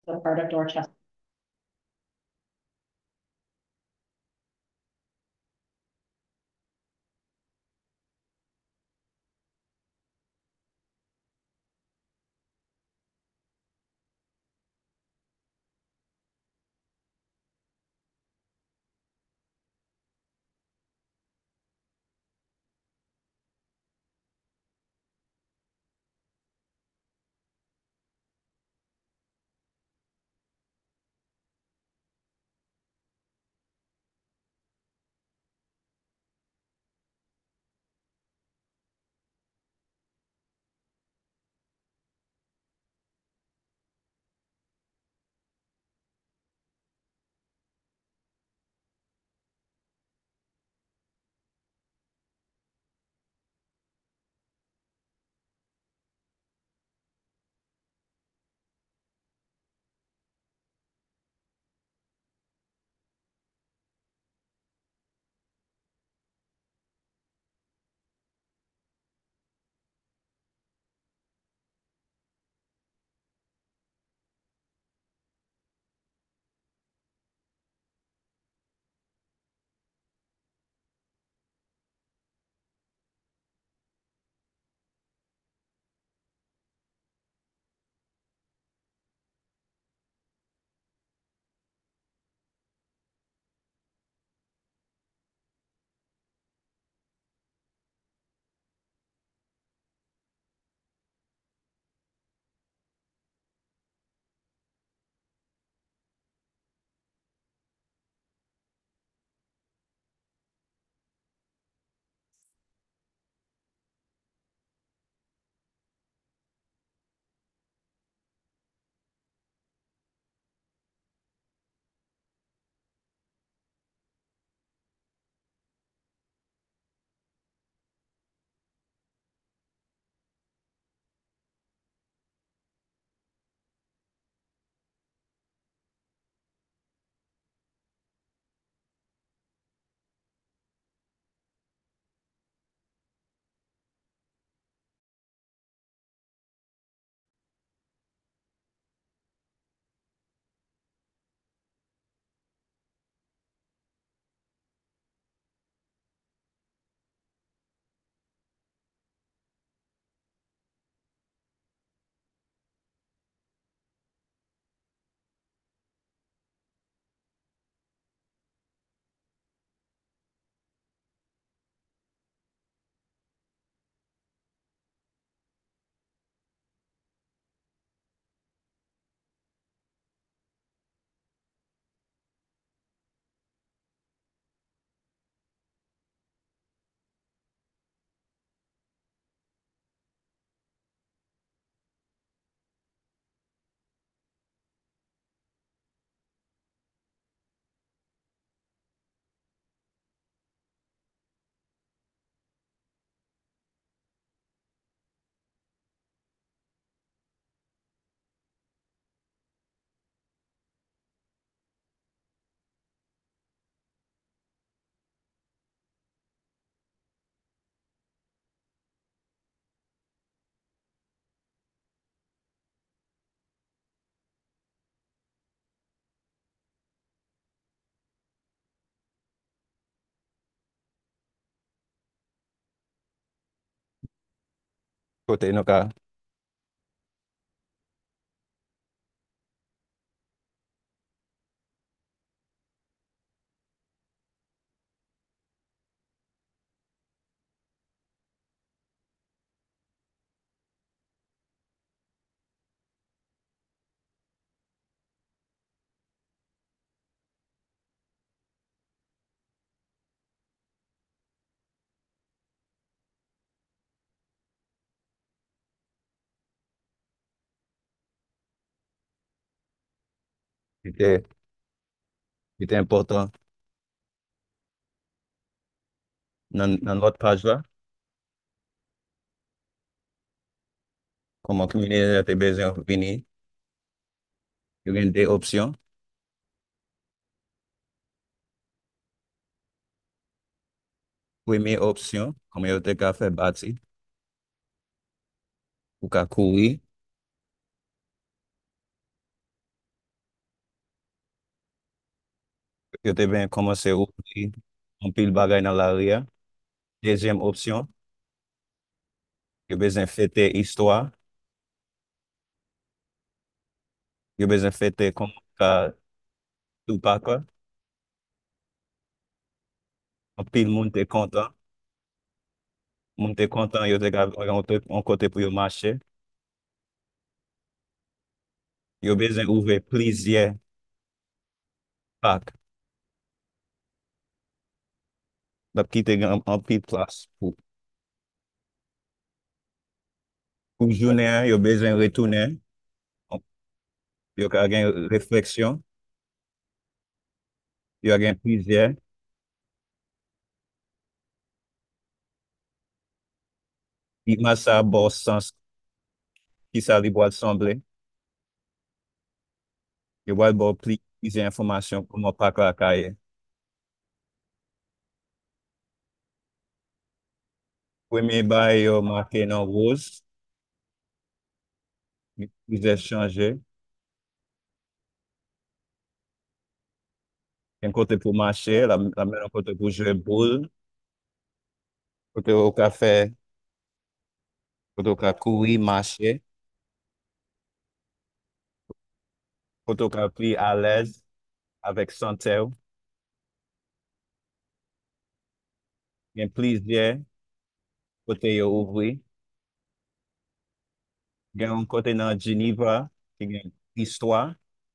a part of Dorchester. Côté nou ka, ite, ite important nan lot paj la, koman kmine te bezen vini, yo gen de opsyon. Premye opsyon, koman yo te ka fe bati, ou ka kouri, Yo te ben komanse ouvri an pil bagay nan la ria. Deuxième option, yo bezen fete histwa. Yo bezen fete kon ka Tupac. An pil moun te kontan. Moun te kontan, yo te ka an kote pou yo mache. Yo bezen ouvre plizye pak. Dap kite gen an pil plas pou jounen, yo bezen retounen. Yo ka gen refleksyon. Yo gen plizye. Ima sa bo sens ki sa li boal semble. Yo boal bo plizye informasyon pou mo pak la kaye. Premye bay yo marke nan roz. Plizye chanje. Gen kote pou mache, la men an kote pou jwe boul. Kote ou ka fe, kote ou ka kouri, mache. Kote ou ka pli alez avek sante ou. Gen plizye kote yo ouvri. Gen un kote nan Geneva ki gen histwa.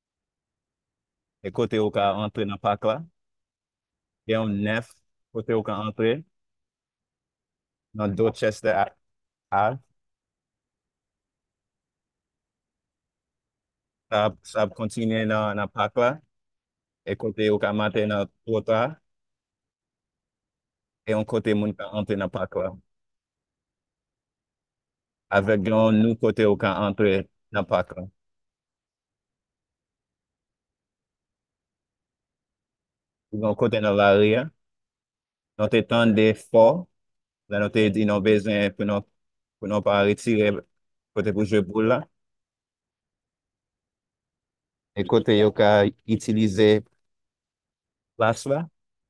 E kote ou ka entre nan pak la. Gen un nef kote ou ka entre nan Dorchester Ave. Sa ap kontinye nan pak la. E kote ou ka mate nan Trota. E un kote moun ka entre nan pak la. Avek gen nou kote ou ka entre nan pak la. Gen kote nan la ria. Non te tan de fo. La nou te di nou bezen pou nou pa retire kote pou jwe boul la. E kote yo ka itilize plas la.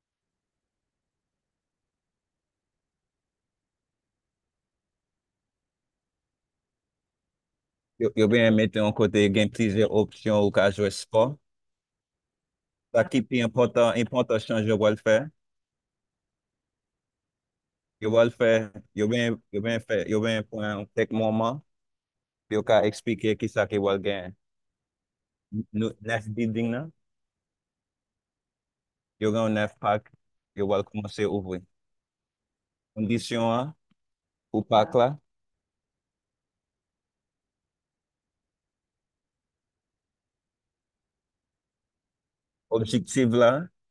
Yo ben mette yon kote gen plize opsyon ou ka jwe sport. Sa ki pi important chanj yo wal fe. Yo wal fe, yo ben pou an tek moman. Yo ka explike ki sa ki wal gen. Nef building na. Yo gen nef pak. Yo wal komanse ouvri. Kondisyon an, ou pak la. Objektiv la.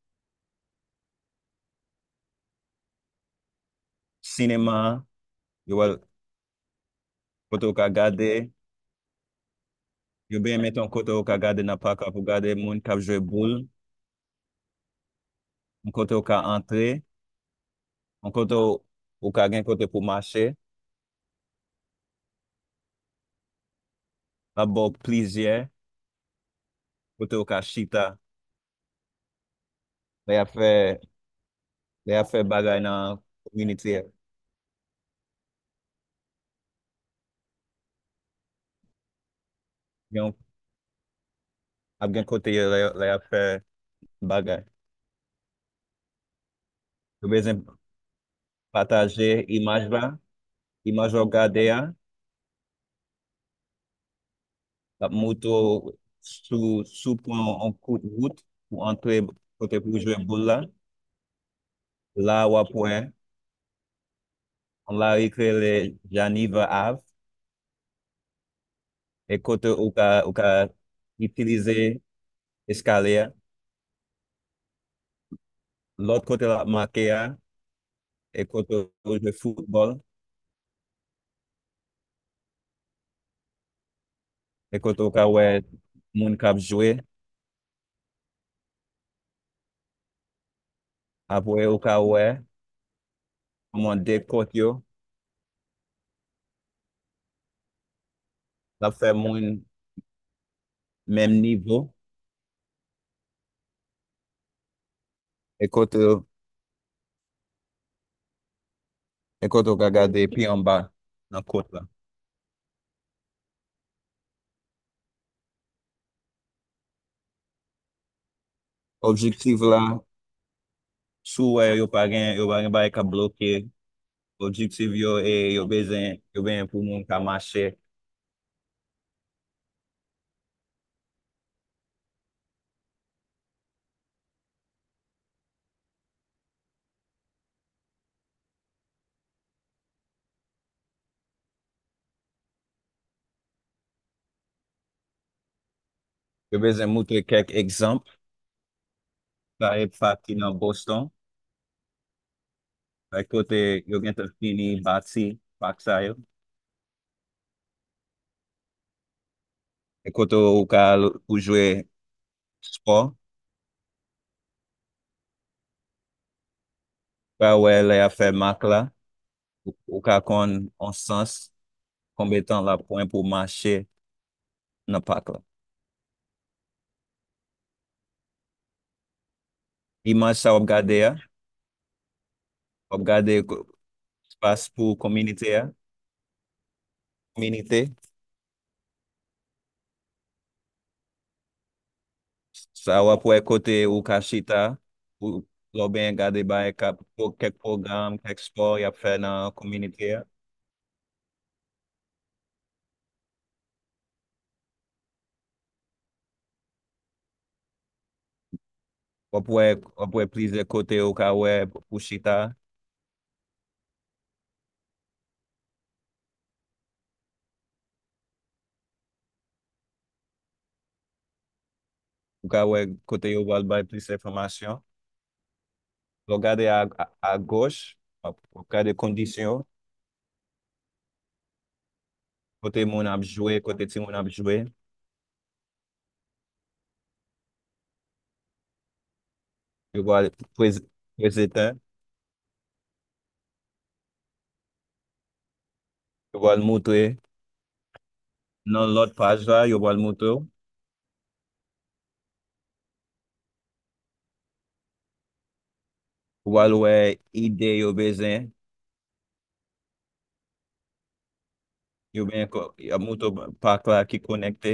Sinema. Yo wal kote ou ka gade. Yo ben mette yon kote ou ka gade na pak la pou gade moun kap jwe boul. Yon kote ou ka entre. Yon kote ou ka gen kote pou mache. La bo plizye. Kote ou ka chita. Le a fe, le a fe bagay nan community. Yon ap gen kote yo le a fe bagay. Yo bezen pataje imaj la. Imaj yo gade ya. La moto sou pon an kout wout pou entre kote pou jwe boul la. La wapwe. On la rekre le Janiva Ave. E kote ou ka itilize eskalye. Lot kote la make ya. E kote ou jwe football. E kote ou ka we moun kap jwe. Apwe ou ka we. Moun dekot yo. La fe moun mem nivou. E kote ou ka gade pi an ba nan kote la. Objektif la, sou yo pa gen ba e ka bloke, objektif yo bezen pou moun ka mache, yo bezen moutre kek ekzamp, ka e pati nan Boston, e kote yo gen te fini bati, pak sa yo, e kote ou ka ou jwe sport, pa wè le a fe mak la, ou ka kon an sens, konbe tan la poin pou mache nan pak la. Imaj sa wap gade ya, wap gade spas pou kominite, sa wap wè kote ou ka chita, ou lo ben gade ba e kek program, kek sport yap fe nan kominite ya. Wap wè plize kote ou ka wè pou chita, ou ka wè kote yo wal bay plis informasyon. Lo gade a goch, wap gade kondisyon, kote moun ap jwe, kote ti moun ap jwe. Yo wal prezete, yo wal moutre, nan lot paj la, yo wal moutre, yo wal wè ide yo bezen, yo moutre pak la ki konekte,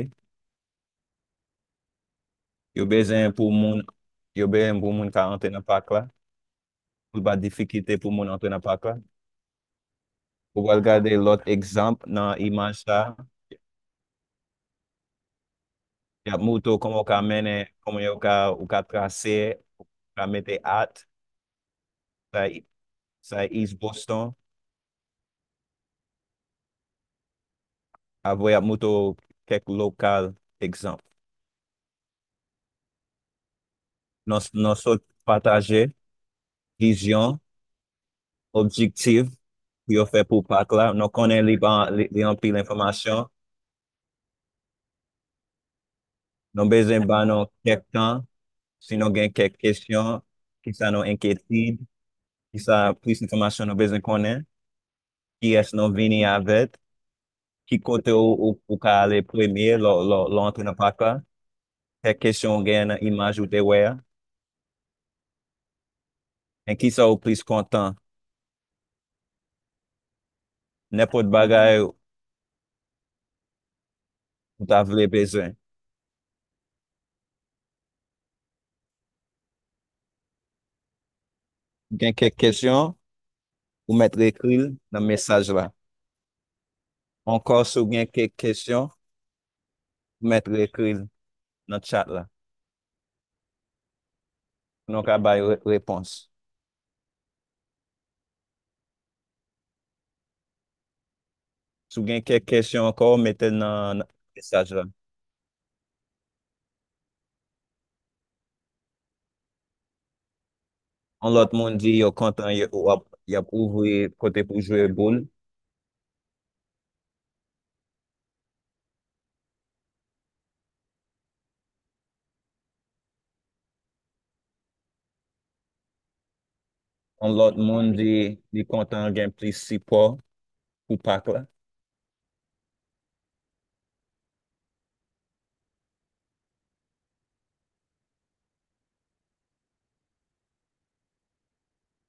yo bezen pou moun, yo bezen pou moun ka ante nan pak la, pou ba difikite pou moun ante nan pak la. Yo wal gade lot ekzamp nan imaj sa, ya moutre komo ka mene, komo ou ka trase, ou ka mete at, sa, sa East Boston, avoy ap mouto kek lokal ekzamp. Non sot pataje, vizyon, objektiv, pou yo fe pou pak la, non konen li an pil informasyon, non bezen ba non kek tan, si non gen kek kesyon, ki sa non enketid, ki sa plis informasyon non bezen konen, ki es non vini avet, ki kote ou ka ale premye, lo entre nan pak la, kek kesyon gen imaj ou te weya, en ki sa ou plis kontan, nepot bagay ou ta vle bezwen. Gen kek kesyon, ou metre ekril nan mesaj la. Ankor sou gen kek kesyon, ou metre ekril nan chat la. Non ka bay repons. Sou gen kek kesyon ankor, mette nan mesaj la. An lot moun di yo kontan yap ouvri kote pou jwe boul. An lot moun di kontan gen plis sipo pou pak la.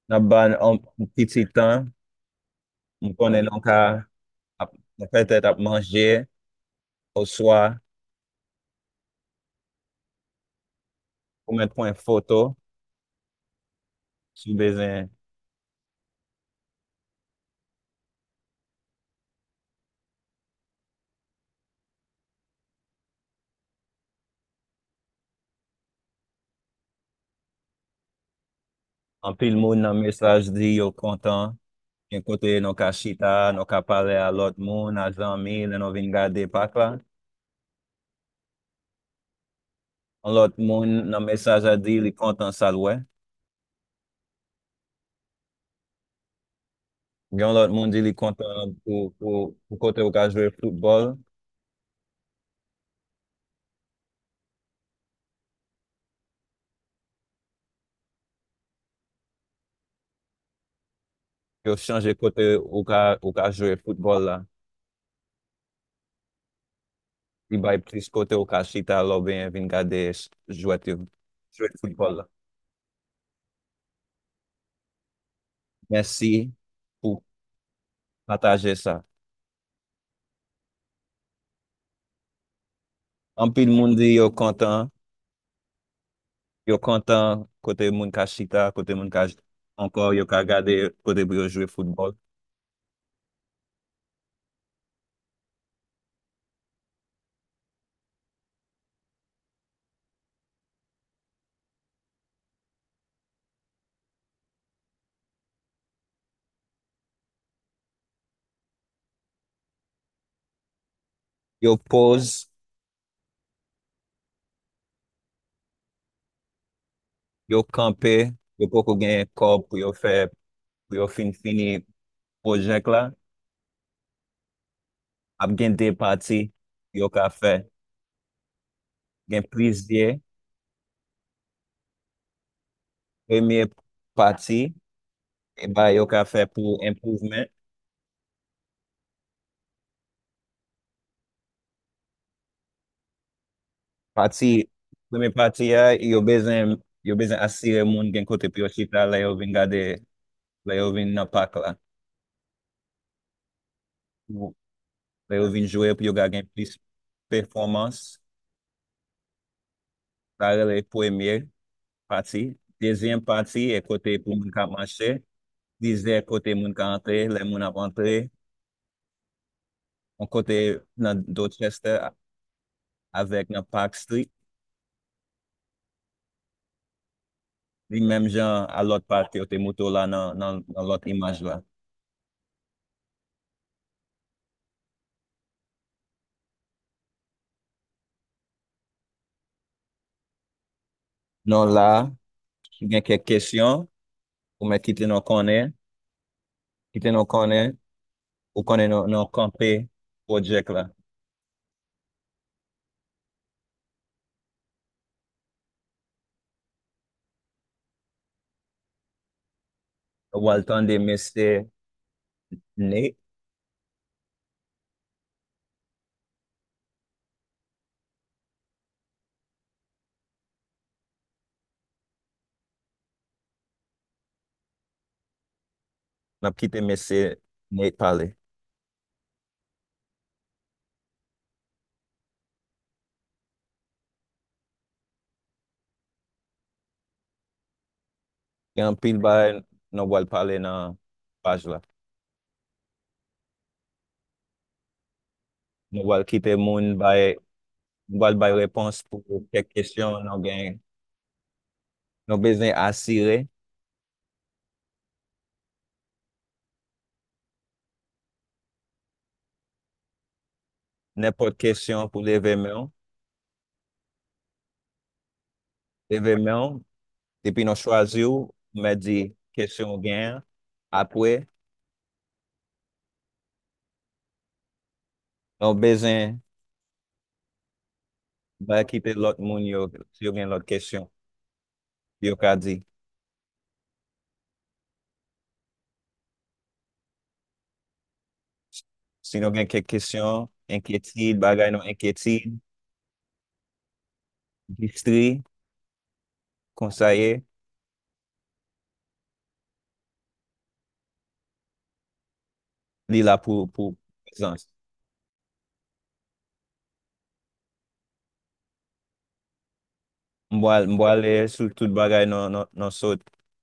N'a ban un petit temps, on connaît non ka peut-être à manger au soir, pour mettre point photo, si besoin. En pile moun nan mesaj di yo kontan, gen kote nou ka chita, nou ka pale a lot moun, a zanmi, le nou vin gade pak la. An lot moun nan mesaj a di li kontan salwe. Gen lot moun di li kontan pou kote ou ka jwe football. Yo chanje kote ou ka jwe football la. Li bay plis kote ou ka chita lo ben vin gade jwe football la. Merci pou pataje sa. An pil moun di yo kontan kote moun ka chita, kote moun ka encore yo ka gade kote pou yo jwe football. Yo pose, yo kampe, yo poko gen kop pou yo fini projek la, ap gen de pati yo ka fe, gen plizye, premye pati, e ba yo ka fe pou improvement, pati, premye pati ya, yo bezen asire moun gen kote pi yo chita la yo vin gade, la yo vin na pak la, la yo vin jwe pou yo ga gen plis performans, sa rele premye pati, dezyen pati e kote pou moun ka manche, dize kote moun ka entre, le moun ap entre, on kote nan Dorchester avek nan Park Street, li menm jan a lot part yo te moto la nan lot imaj la. Non la, gen kek kesyon, pou men kite nou konen, ou konen nou kampe projek la. Walton de Mr. Nate, nap kite Mr. Nate pale. Gen pil bay nou wal pale nan page la. Nou wal kite moun bay, nou wal bay repons pou kek kesyon nou gen, nou bezen asire, nepot kesyon pou leve men, depi nou chwazi ou, mè di kesyon gen, apwe, nou bezen bay kite lot moun yo, si yo gen lot kesyon, yo ka di. Si nou gen kek kesyon, enketid, bagay nou enketid, distri, konsaye, li la pou présence. Mbwa ale sou tout bagay non sot.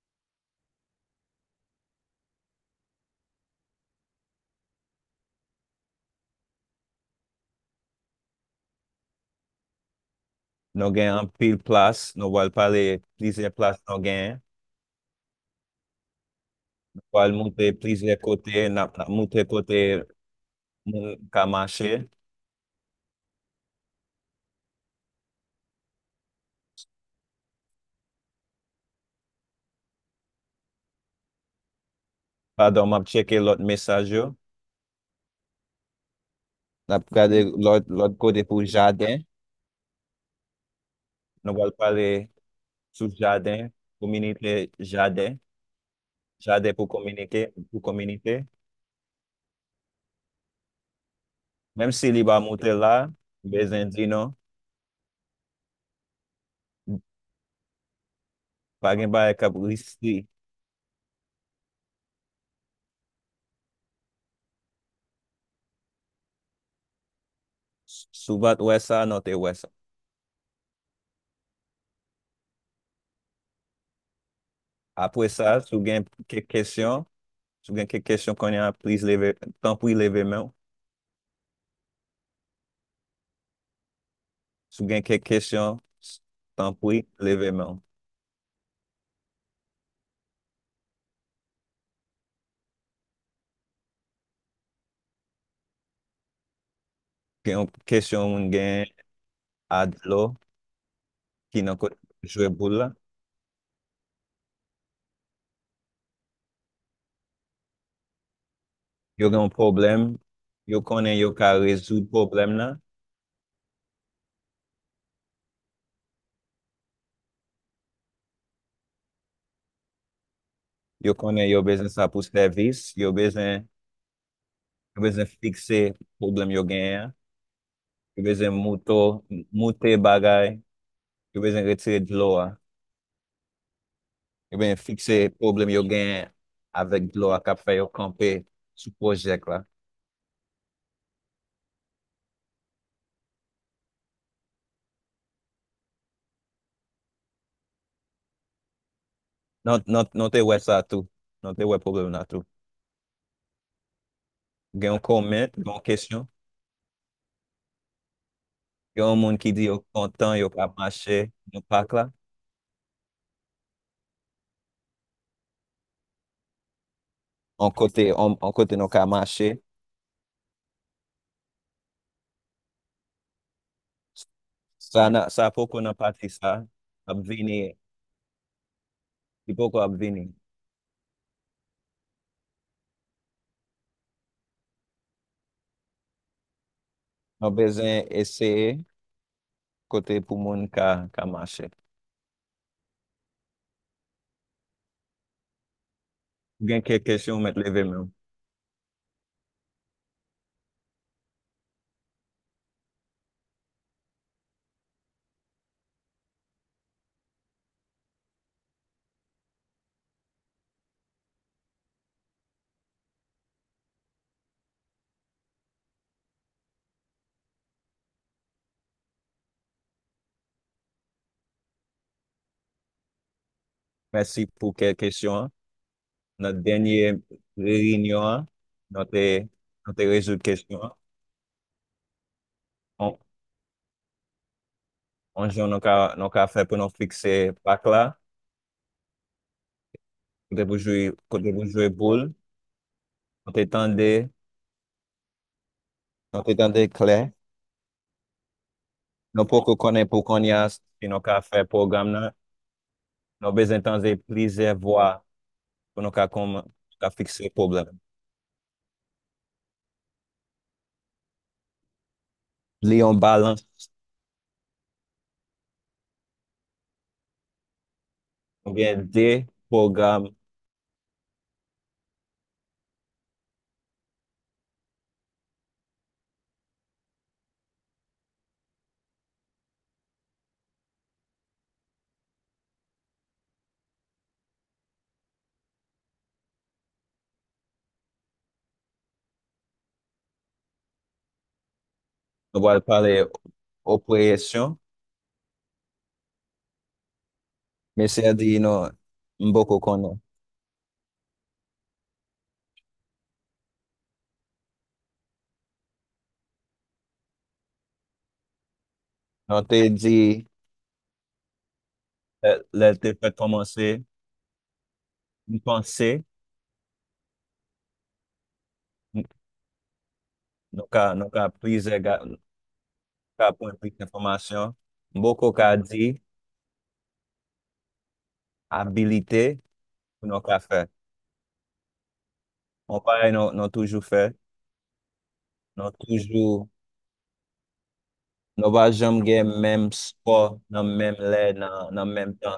Nou gen an pil plas, nou wal pale plize plas nou gen. Wal monte plize kote, nap monte kote moun ka mache. Pardon, map cheke lot mesaj yo. Nap gade lot kote pou jaden. Nou wal pale sou jaden, kominite jaden. Jaden pou kominike, pou kominite. Mem si li ba monte la, bezen di nou, pa gen ba e kap riski. Sou bat wè sa, nou te wè sa. Apre sa, sou gen kek kesyon konye a plis leve, tan pou y leve men. Sou gen kek kesyon, tan pou y leve men. Gen yon kesyon moun gen adlo, ki nan kote jwe boul la. Yo gen yon problem, yo konen yo ka rezoud problem la. Yo konen yo bezen sa pou servis, yo bezen fikse problem yo gen ya. Yo bezen mute bagay, yo bezen retire dlo a. Yo bezen fikse problem yo gen avèk dlo a kap fè yo kampe sou projek la. Non te wè sa tou. Non te wè problem la tou. Gen yon koment, gen yon kesyon. Gen yon moun ki di yo kontan, yo kap mache, yon pak la. On kote nou ka mache. Sa poko nan pati sa, ap vini, di poko ap vini. Nou bezen eseye kote pou moun ka mache. Gen ke kesyon met leve men. Mersi pou ke kesyon. Notre denye réunion, notre rezout kesyon. On, on joun nou ka fè pou nou fikse pak la. Kote pou jwe boul. On te tende kle. Nou pou konya si nou ka fè program nan. Nou bezen tende plize vwa pou nou ka fikse problem. Li yon balans. Nou gen de program. Nou wal pale opresyon. Mese a di nou mboko kono. Nou te di lè te fè komanse, mpense, nou ka plize ka pon plis informasyon. Mboko ka di abilite pou nou ka fè. On pare nou toujou fè, nou toujou, nou va jam gen menm sport nan menm lè nan menm tan.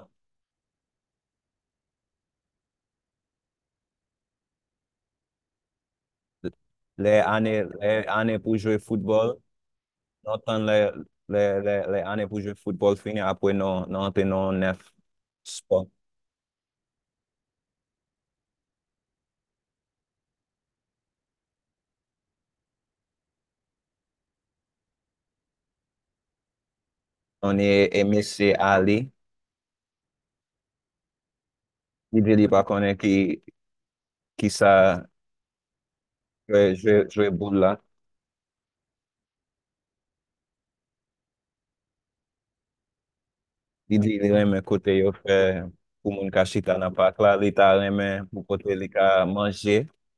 Le ane pou jwe football, non tan le ane pou jwe football fini, apwe non ante non nef sport. On e Mese Ali, li pa konen ki sa jwe boul la. Li reme kote yo fe pou moun ka chita nan pak la, li ta reme pou kote li ka manje,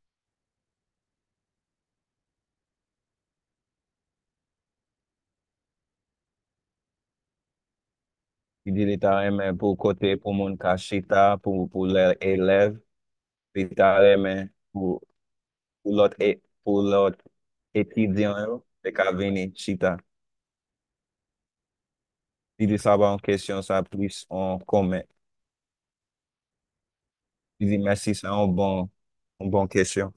li ta reme pou kote pou moun ka chita, pou lè elev, li ta reme pou, pou lot etidyan yo, te ka veni chita. Li sa ba an kesyon sa plis an komen. Merci, sa an bon kesyon.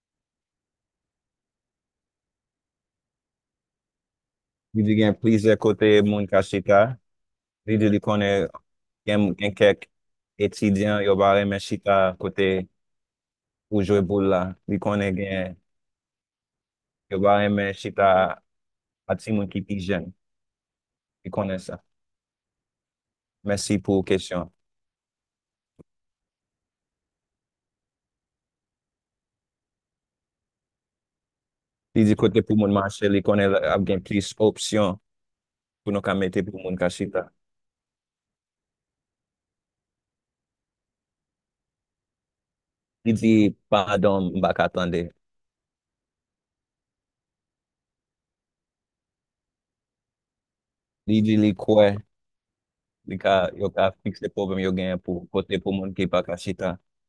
Li gen plize kote moun ka chita, li konen gen kek etidyan yo ba reme chita kote pou jwe boul la. Li konen gen yo ba reme chita ati moun ki pi jen. Li konen sa. Merci pou kesyon. Li di kote pou moun manche, li konen ap gen plis opsyon pou nou ka mette pou moun ka chita. Li di pardon mbak atande. Li di li kwe, yo ka fikse problem yo gen pou kote pou moun ki pa ka chita.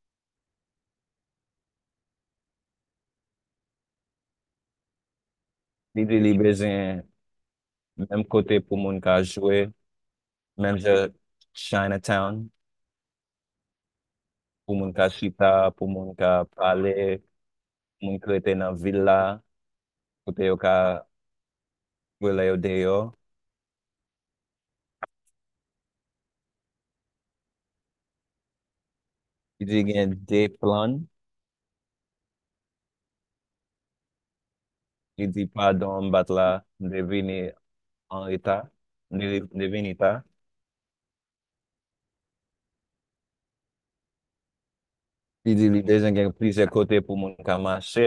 Li di li bezen menm kote pou moun ka jwe, menm je Chinatown, pou moun ka chita, pou moun ka pale, moun krete nan villa, kote yo ka wele yo deyo. Li di gen de plan, li di pardon mbat la, devini an rita, devini ta. Li di li bezen gen plize kote pou moun ka mache,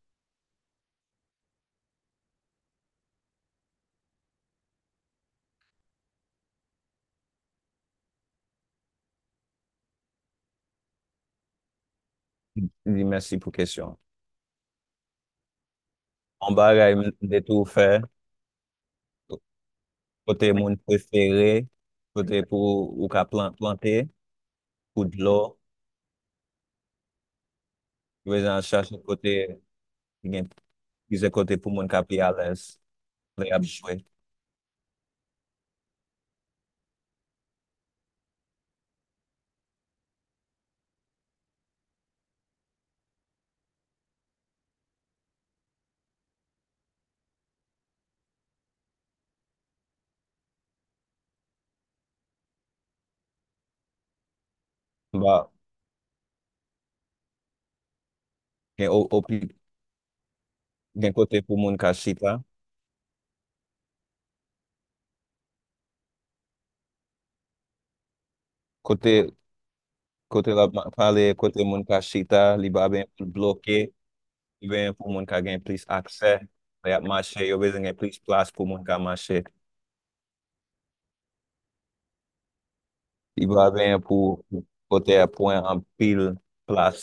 li di mersi pou kesyon. An bagay de tou fe, kote moun prefere, kote pou ou ka plante, pou dlo, vezan chache kote, gen plize kote pou moun ka pi ales, le ap jwe. Ba, gen, gen kote pou moun ka chita, Kote, kote la pale, kote moun ka chita, li ba ben pou bloke, li ben pou moun ka gen plis akse, le ap mache, yo bezen gen plis plas pou moun ka mache. Li ba ben pou kote a point an pil plas.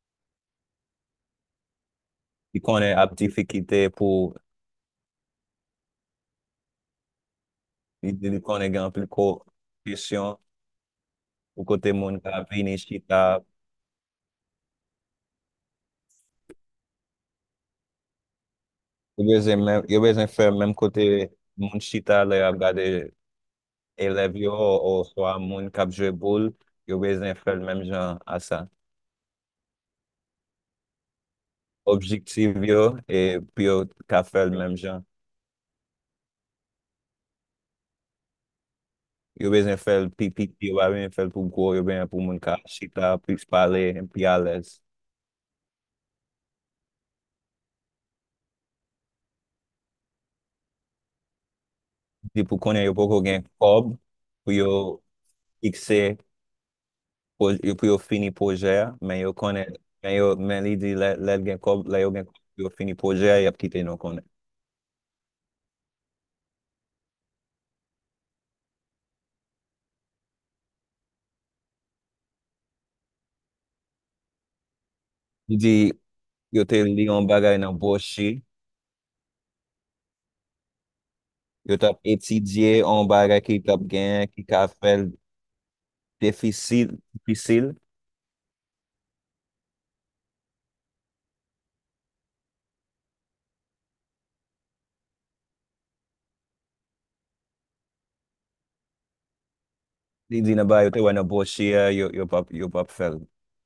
Li konen ap difikite pou, li konen gen pil ko kisyon, pou kote moun ka vini chita. Yo bezen fè menm kote moun chita le ap gade elev yo ou swa moun kap jwe boul, yo bezen fè l menm jan asa. Objektiv yo, e pi yo ka fè l menm jan. Yo bezen fè l pipi, yo ba bezen fè l pou gwo, yo bezen pou moun ka chita, pi pale, pi alez. Di pou konen yo poko gen kob, pou yo fikse, pou yo fini proje, men yo konen, men li di let gen kob, la yo gen kob, yo fini proje, yap kite no konen. Di di, yo te li yon bagay nan boshi, yo tap etidye yon bagay ki tap gen, ki ka fel difisil, li di nan bagay yo te wè nan boshi, yo pap fel.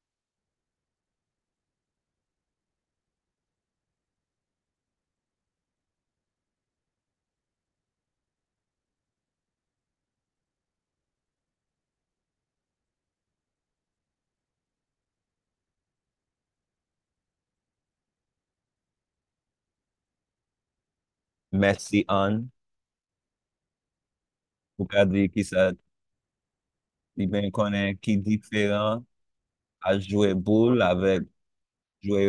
Messi an, pou ka di ki sa, li ben konen ki diferan a jwe boul avek jwe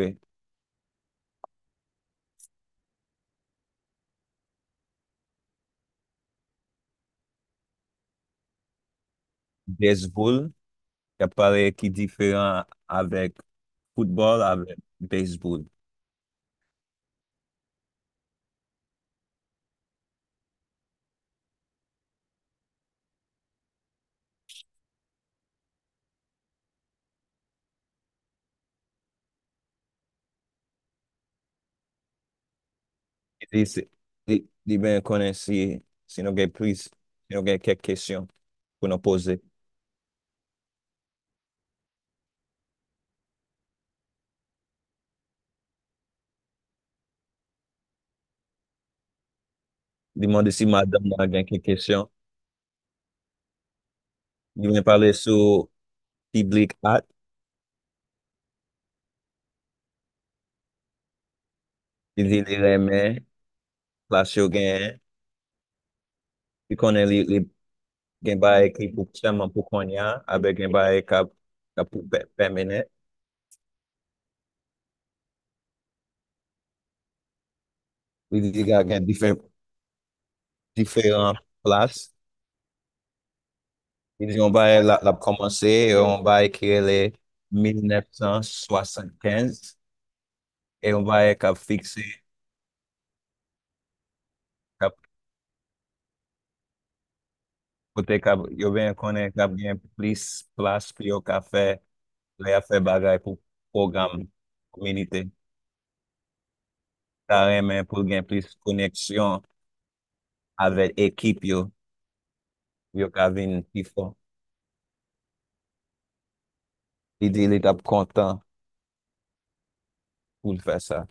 baseball, ya pare ki diferan avek football, avek baseball. Li, li ben konen si nou gen plis, si nou gen kek kesyon pou nou pose. Li mande si madame nan gen kek kesyon. Li men pale sou public art. Li di li reme, plas yo gen, li konen li gen baye ki pou seman pou konya, abe gen baye ka pou pemene. Li di gen diferent plas. Li di yon baye la komanse, yon baye ki ele 1975, e yon baye kap fikse, kap kote kap, yo ben konen kap gen plis plas pi yo ka fe, le a fe bagay pou program komunite. Ta remen pou gen plis koneksyon avek ekip yo, yo ka vin pifo. Li di li tap kontan pou l fe sa.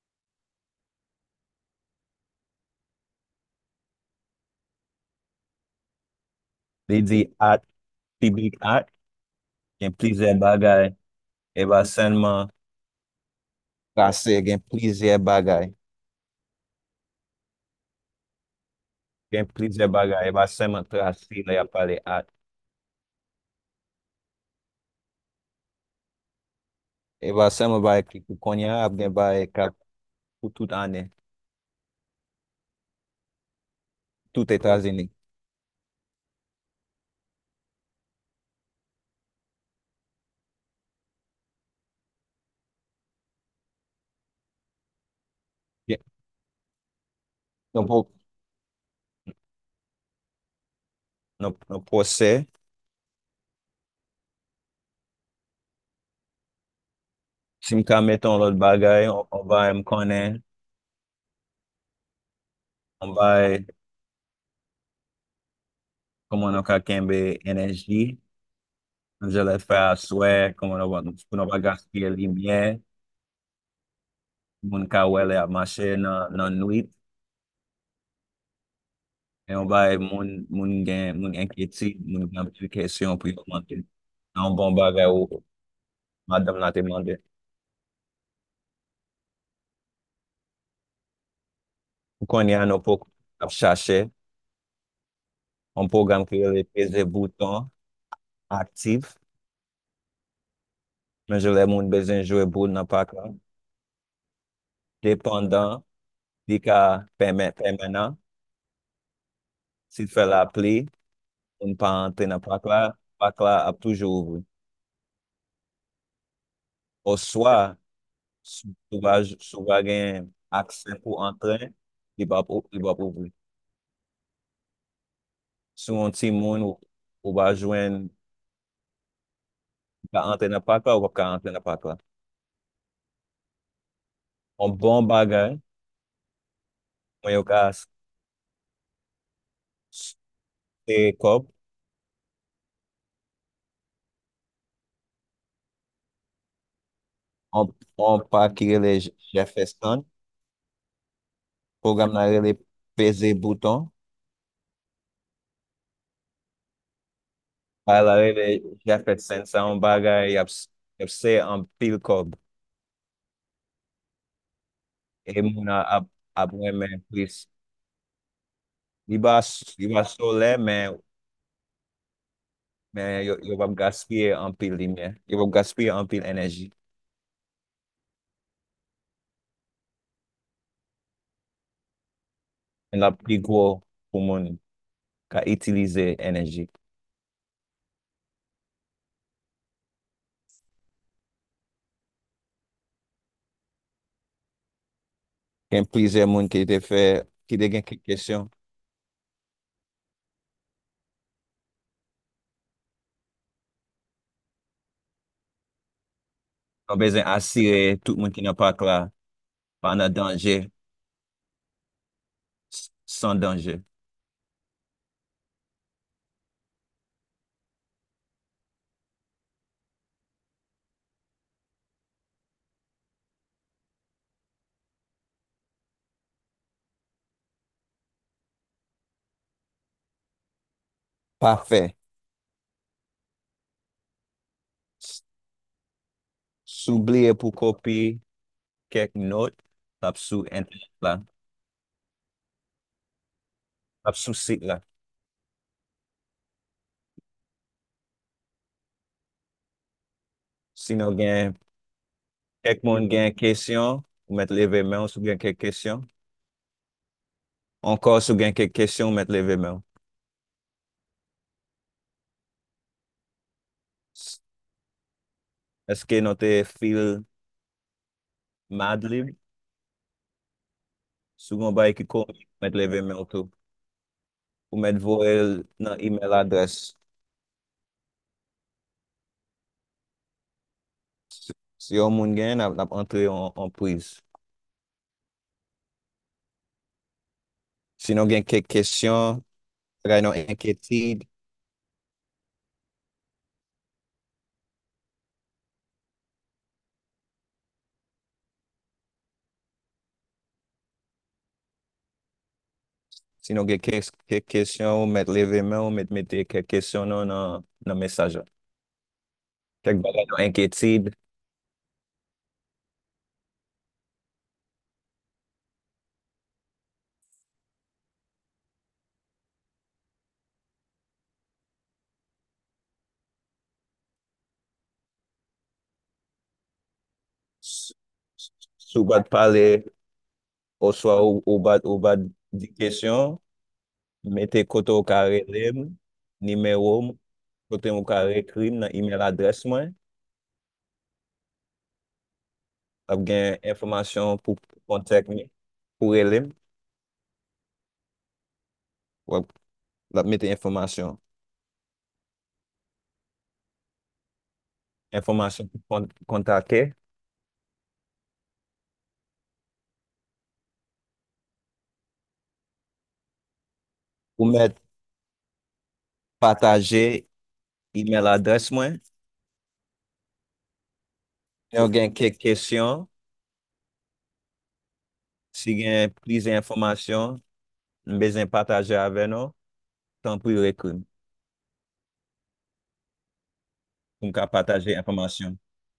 Li di at, public at, gen plize bagay, e ba senman kase gen plize bagay. Gen plize bagay, e ba senman trasi la ya pale at. E ba seman ba ki pou konya ap gen ba e kap pou tout ane, tout Etazini. Gen- Non pou, non pose, si m ka meton lot bagay, on va m konen, on va koman nou ka kembe enerji, je le fè aswe, koman pou nou va gaspye limye, moun ka wele ap mache nan nwit, e on va moun enketi, moun gen pli kesyon pou yon mante. Nan bon bagay ou, madam la te mande. Pou konya nou pou ap chache, on program ki le peze bouton aktif, men je le moun bezen jwe bout nan pak la. Dependan, di ka permanent, si te fè la pli, moun pa entre nan pak la ap toujou ouvri. Ou swa, sou va gen akse pou entre, li ba pou ouvri. Sou an ti moun ou ba jwen ka entre nan pak la ou pa ka entre nan pak la. On bon bagay, mwen yo ka se kop, on pa ki le Jefferson, program nan le peze bouton, pa la le Jefferson sa on bagay yap se an pil kob, e moun ap remen plis. Li ba sole, men yo va gaspye an pil limye, yo va gaspye an pil enerji. En la pli gwo pou moun ka itilize enerji. Gen plize moun ki te fe, ki de gen ki kesyon. On bezen asire tout moun ki nan pak la, pa nan danje, san danje. Parfait. Soubliye pou kopi kek not, tap sou internet la, tap sou sit la. Sino kek moun gen kesyon, ou met leve men sou gen kek kesyon. Ankor sou gen kek kesyon, ou met leve men. Eske nou te fil Madlib? Sou gon bay ki kon, met leve men ou tou. Ou met voel nan email adres. Si yon moun gen, nap entre yon priz. Si nou gen kek kesyon, ray nou enketid, si nou gen kek kesyon, ou met leve men, ou met mette kek kesyon nou nan mesajan. Kek bagay nou enketid, Sou bat pale ou bat di kesyon, mette koto ou ka relem, nimero, kote ou ka rekrim nan email adres mwen, ap gen informasyon pou kontek mi, pou relem, wap la mette informasyon. Informasyon pou kontake, ou met pataje email adres mwen, yon gen kek kesyon, si gen plize informasyon, mbezen pataje ave nou, tan pou yon rekrim, pou mka pataje informasyon.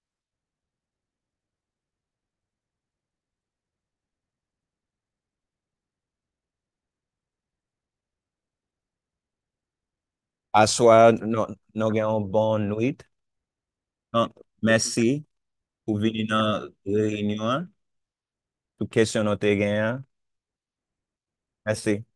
Aswa nou gen yon bon nwit, mersi pou vini nan reynyon, pou kesyon nou te gen, mersi.